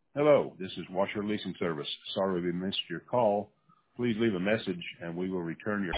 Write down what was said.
Hello, this is Washer Leasing Service. Sorry we missed your call. Please leave a message and we will return your